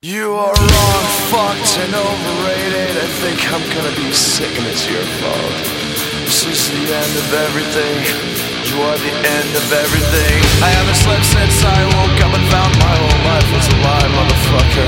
You are wrong, fucked and overrated. I think I'm gonna be sick and it's your fault. This is the end of everything. You are the end of everything. I haven't slept since I woke up and found my whole life was a lie, motherfucker.